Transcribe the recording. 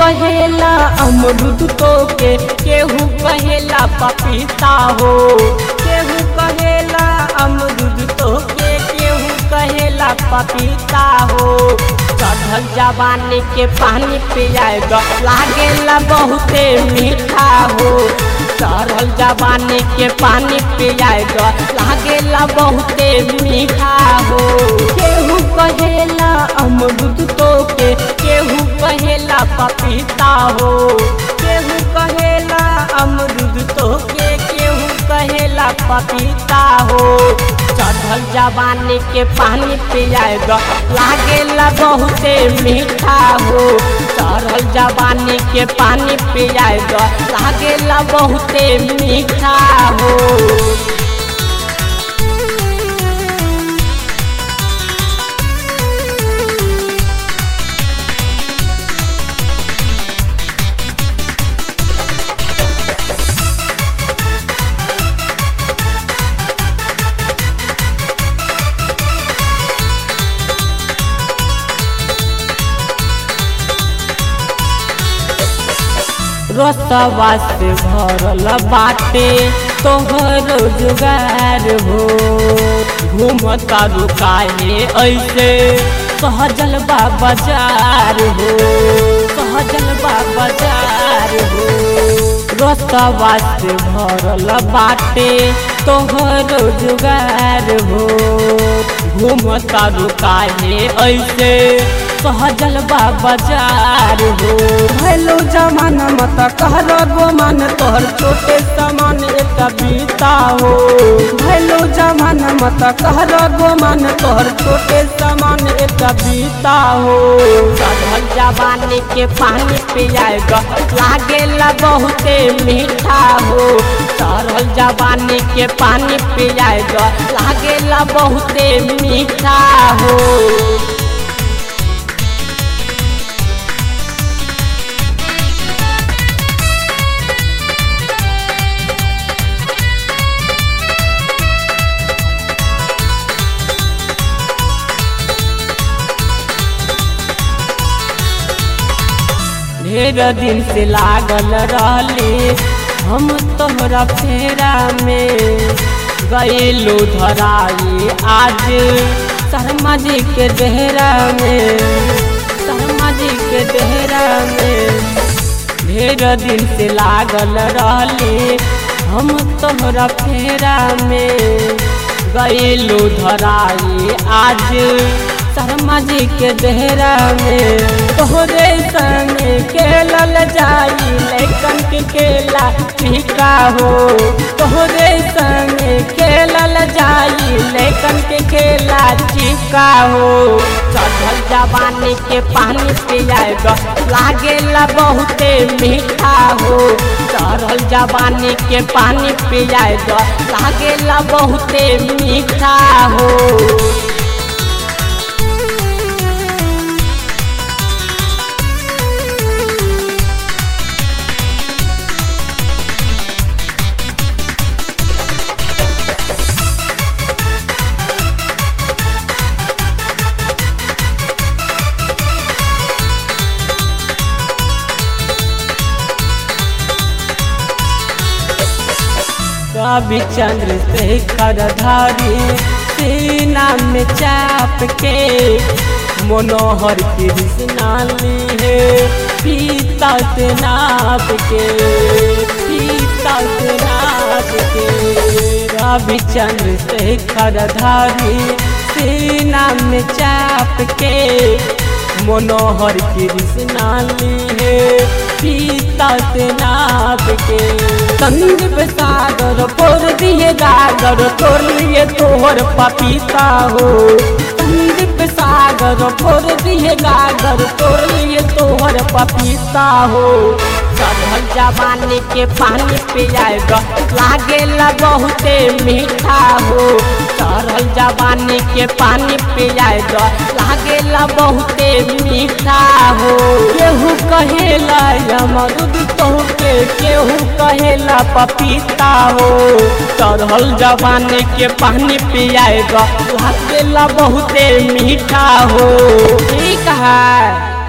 कहेला अमरूद तो के, केहू कहेला पपीता हो। केहू कहेला अमरूद तो के, केहू कहेला पपीता हो। चढ़ल जवानी के पानी पियाएगा लागेला बहुते मीठा हो। चढ़ल जवानी के पानी पियाएगा लागेला बहुते मीठा हो। केहू कहेला अमरूद तो के, केहू कहेला पपीता हो। केहू कहेला अमरूद तो के, केहू कहेला पपीता हो। चढ़ल जवानी के पानी पियाएगा लागेला बहुते मीठा हो। चढ़ल जवानी के पानी पियाएगा लागेला बहुते मीठा हो। रसवा से भरल बाटे तोहर जुगार हो। घूमता रुकाए ऐसे सहजल बा बाजार हो। सहजल बा बाजार हो। रसवा से भरल बाटे तोहर जुगार हो। घूमता रुकाए ऐसे सहजल बा बाजार हो। भैलो जमाना मत कहलो गोमान तोहर छोटे समान एक बीता हो। भैलो जमाना मत कहलो गोमान तोहर छोटे समान एक बीता हो। चढ़ल जवानी के पानी पियाएगा लागेला बहुते मीठा हो। चढ़ल जवानी के पानी पियाएगा लागेला बहुते मीठा हो। ढेर दिन से लागल रहली हम तोहरा फेरा में। गईलू धराई आज शर्मा जी के डेहरा में। शर्मा जी के डेहरा में ढेर दिन से लागल रहली हम तोहरा फेरा में। गईलू धराई आज शर्मा जी के डेहरा में। तोहरे संग खेलल जाई लैकन के खेला फीका हो। तोहरे संग खेलल जाई लैकन के खेला चिका हो। चढ़ल जवानी के पानी पियाएगा लागेला बहुते मीठा हो। चढ़ल जवानी के पानी पियाएगा लागेला बहुते मीठा हो। कवि चंद्रशेखर धारी सीना में चाप के। मनोहर कृष्णा ली है पीता से नाप के। पीता से नाप के। कवि चंद्रशेखर धारी सीना में चाप के। मनोहर कृष्णा ली है पीता से नाप के। संदीप सागर फोड़ दिए गागर तोड़ लिए तोहर पपीता हो। संदीप सागर फोड़ दिए गागर तोड़ लिए तोहर पपीता हो। चढ़ल जवानी के पानी पियाएगा लागेला बहुते मीठा हो। चढ़ल जवानी के पानी पियाएगा लागेला बहुते मीठा हो। केहू कहेला अमरूद तोहके, केहू कहेला पपीता हो। चढ़ल जवानी के पानी पियाएगा लागेला बहुते मीठा हो। ठीक है।